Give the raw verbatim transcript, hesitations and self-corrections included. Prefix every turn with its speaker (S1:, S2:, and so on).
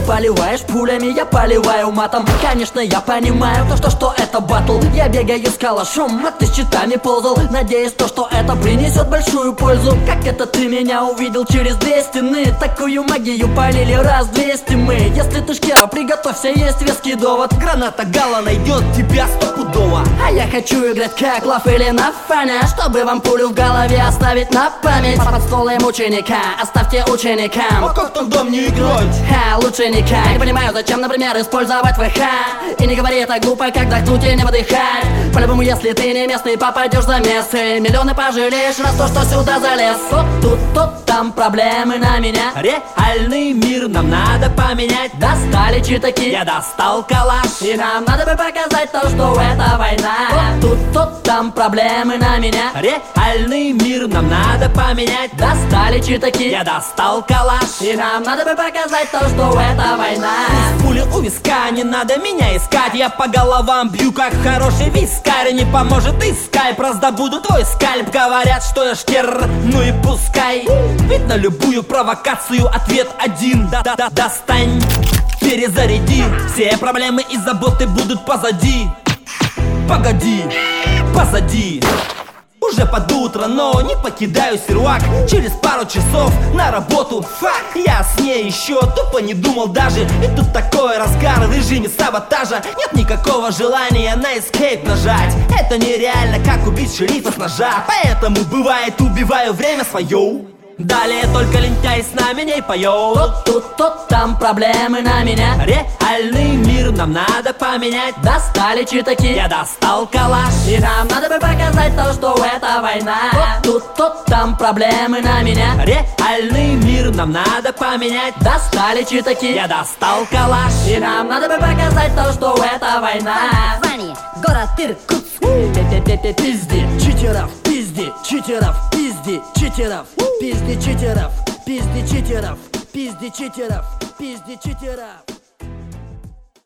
S1: поливаешь пулями, я поливаю матом. Конечно, я понимаю то, что, что это батл. Я бегаю с калашом, а ты с щитами ползал. Надеюсь, то, что это принесет большую пользу. Как это ты меня увидел через две стены? Такую магию полили раз двести мы. Если ты шкера, приготовься, есть веский довод.
S2: Граната Гала найдет тебя стопудово.
S1: А я хочу играть как Лав или на фане, чтобы вам пулю в голове оставить на память. Под столом ученика, оставьте ученикам.
S2: А как тогда мне играть?
S1: Ха, лучше никак. Не понимаю, зачем, например, использовать ВХ. И не говори так глупо, как вдохнуть и не выдыхать. По-любому, если ты не местный, попадешь за мессы. Миллионы пожалеешь, раз то, что сюда залез. Вот тут, тут, там проблемы на меня.
S2: Реальный мир нам надо поменять.
S1: Достали читаки,
S2: Я достал калаш.
S1: и нам надо бы показать то, что это война. Вот тут, тут, там проблемы на меня.
S2: Реальный мир нам надо поменять.
S1: Достали читаки,
S2: Я достал калаш.
S1: и нам надо бы показать то, что это война.
S2: Пуля у виска, не надо меня искать. Я по головам бью, как хороший вискарь. Не поможет и скайп, раздобуду твой скальп. Говорят, что я шкер, ну и пускай. Ведь на любую провокацию ответ один. Да-да-да, достань, перезаряди. Все проблемы и заботы будут позади. Погоди, позади. Уже под утро, но не покидаю сервак. Через пару часов на работу. Фак, я с ней еще тупо не думал даже. И тут такой разгар в режиме саботажа. Нет никакого желания на эскейп нажать. Это нереально, как убить шерифа с ножа. Поэтому бывает убиваю время свое. Далее только лентяй с нами не поет.
S1: Тут, тут, тут, там проблемы на меня.
S2: Реальный мир нам надо поменять.
S1: Достали читаки,
S2: Я достал калаш.
S1: и нам надо бы показать то, что это война. Вот тут, тут, там проблемы на меня.
S2: Реальный мир нам надо поменять.
S1: Достали читаки,
S2: Я достал калаш.
S1: и нам надо бы показать то, что это война.
S3: Название: город Иркутск.
S1: Пизди читеров, пизди читеров, пизди читеров, пизди читеров, пизди читеров, пизди читеров, пизди читеров.